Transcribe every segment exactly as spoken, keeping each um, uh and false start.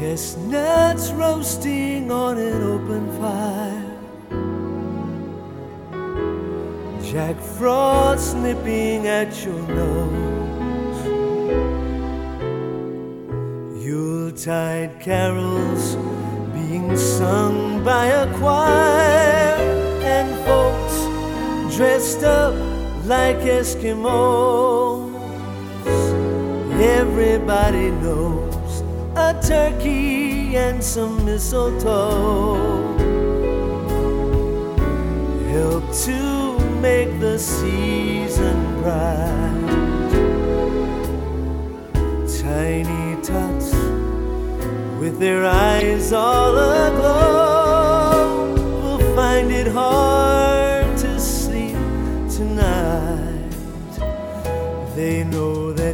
Chestnuts roasting on an open fire, Jack Frost nipping at your nose, Yuletide carols being sung by a choir, and folks dressed up like Eskimos. Everybody knows a turkey and some mistletoe help to make the season bright. Tiny tots with their eyes all aglow will find it hard to sleep tonight. They know that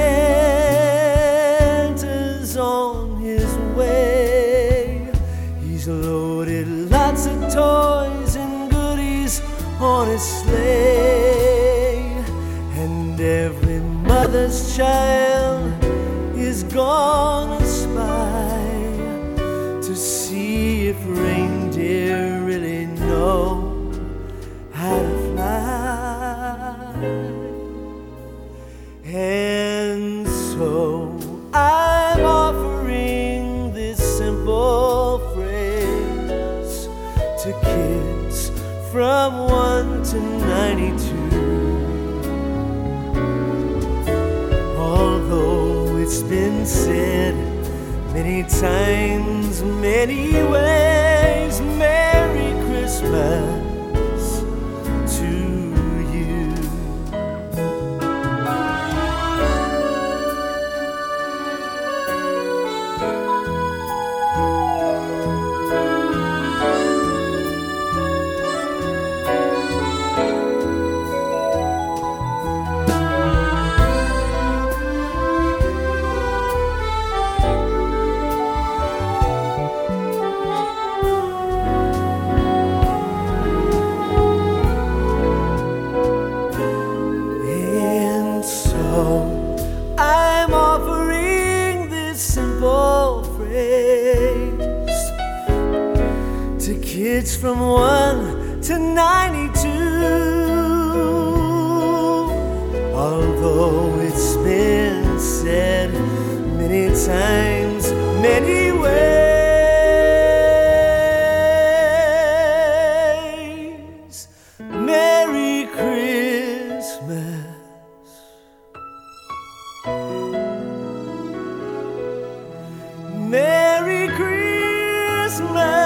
Santa's on his way. He's loaded lots of toys and goodies on his sleigh, and every mother's child is gonna spy to see if reindeer really know how to fly. And so I'm offering this simple phrase to kids from one to ninety-two. Although it's been said many times, many ways, Merry Christmas to you. I'm offering this simple phrase to kids from one to ninety-two. Although it's been said many times, many ways, Merry Christmas. Merry Christmas.